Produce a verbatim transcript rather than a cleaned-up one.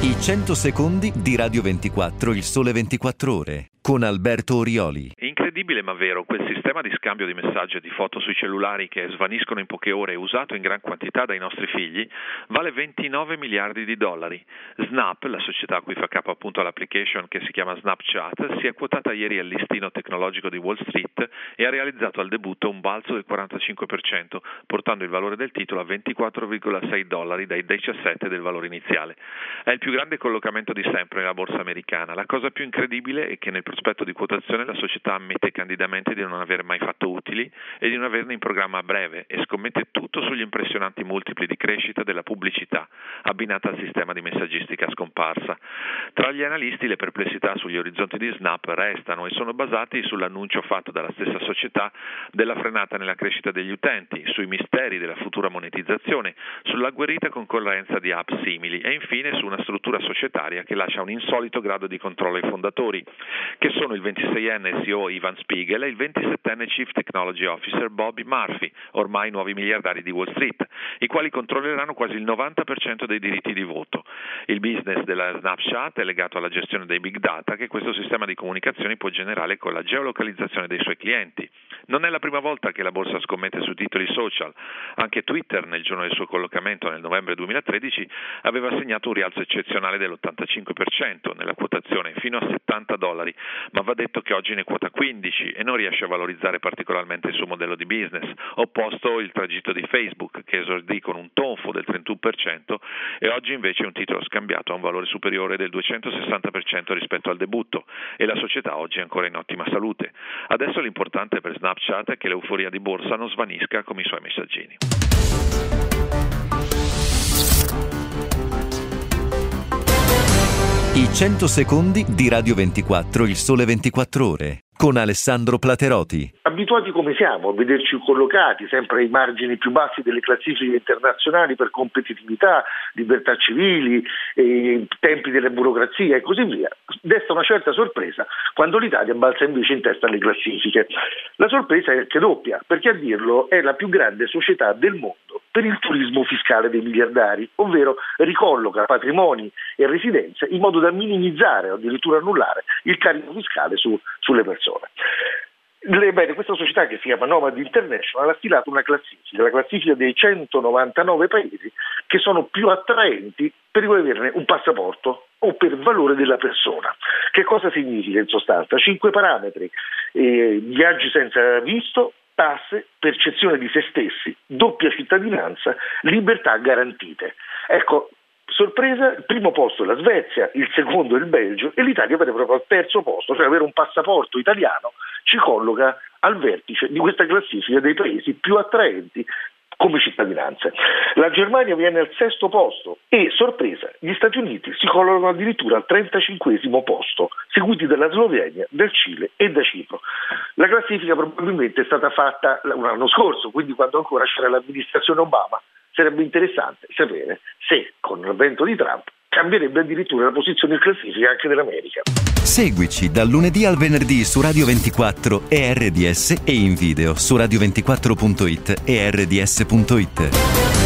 I cento secondi di Radio ventiquattro, il sole ventiquattro ore, con Alberto Orioli. Incredibile ma vero, quel sistema di scambio di messaggi e di foto sui cellulari che svaniscono in poche ore e usato in gran quantità dai nostri figli vale ventinove miliardi di dollari. Snap, la società a cui fa capo appunto l'application che si chiama Snapchat, si è quotata ieri al listino tecnologico di Wall Street e ha realizzato al debutto un balzo del quarantacinque per cento, portando il valore del titolo a ventiquattro virgola sei dollari dai diciassette del valore iniziale. È il più grande collocamento di sempre nella borsa americana. La cosa più incredibile è che nel prospetto di quotazione la società ammette candidamente di non aver mai fatto utili e di non averne in programma a breve e scommette tutto sugli impressionanti multipli di crescita della pubblicità abbinata al sistema di messaggistica scomparsa. Tra gli analisti le perplessità sugli orizzonti di Snap restano e sono basati sull'annuncio fatto dalla stessa società della frenata nella crescita degli utenti, sui misteri della futura monetizzazione, sulla agguerrita concorrenza di app simili e infine su una struttura societaria che lascia un insolito grado di controllo ai fondatori, che sono il ventiseienne C E O Ivan Spiegel e il ventisettenne Chief Technology Officer Bobby Murphy, ormai nuovi miliardari di Wall Street, i quali controlleranno quasi il novanta per cento dei diritti di voto. Il business della Snapchat è legato alla gestione dei big data che questo sistema di comunicazioni può generare con la geolocalizzazione dei suoi clienti. Non è la prima volta che la borsa scommette su titoli social. Anche Twitter, nel giorno del suo collocamento nel novembre duemilatredici, aveva segnato un rialzo eccezionale dell'ottantacinque per cento nella quotazione fino a settanta dollari, ma va detto che oggi ne quota quindici e non riesce a valorizzare particolarmente il suo modello di business, opposto il tragitto di Facebook che esordì con un tonfo del trentuno per cento e oggi invece è un titolo scambiato a un valore superiore del duecentosessanta per cento rispetto al debutto e la società oggi è ancora in ottima salute. Adesso l'importante per Snapchat è che l'euforia di borsa non svanisca come i suoi messaggini. I cento secondi di Radio ventiquattro, il sole ventiquattro ore, con Alessandro Plateroti. Abituati come siamo a vederci collocati sempre ai margini più bassi delle classifiche internazionali per competitività, libertà civili, eh, tempi della burocrazia e così via, desta una certa sorpresa quando l'Italia balza invece in testa alle classifiche. La sorpresa è che doppia, perché a dirlo è la più grande società del mondo per il turismo fiscale dei miliardari, ovvero ricolloca patrimoni e residenze in modo da minimizzare o addirittura annullare il carico fiscale su, sulle persone. Le, bene, questa società che si chiama Nomad International ha stilato una classifica, la classifica dei centonovantanove paesi che sono più attraenti per averne un passaporto o per valore della persona. Che cosa significa in sostanza? Cinque parametri: eh, viaggi senza visto, tasse, percezione di se stessi, doppia cittadinanza, libertà garantite. Ecco, sorpresa, il primo posto è la Svezia, il secondo è il Belgio e l'Italia vede proprio al terzo posto, cioè avere un passaporto italiano ci colloca al vertice di questa classifica dei paesi più attraenti come cittadinanze. La Germania viene al sesto posto e, sorpresa, gli Stati Uniti si collocano addirittura al trentacinquesimo posto, seguiti dalla Slovenia, dal Cile e da Cipro. La classifica probabilmente è stata fatta l'anno scorso, quindi quando ancora c'era l'amministrazione Obama. Sarebbe interessante sapere se con l'avvento di Trump cambierebbe addirittura la posizione in classifica anche dell'America. Seguici dal lunedì al venerdì su Radio ventiquattro e R D S e in video su radio ventiquattro punto it e R D S punto it.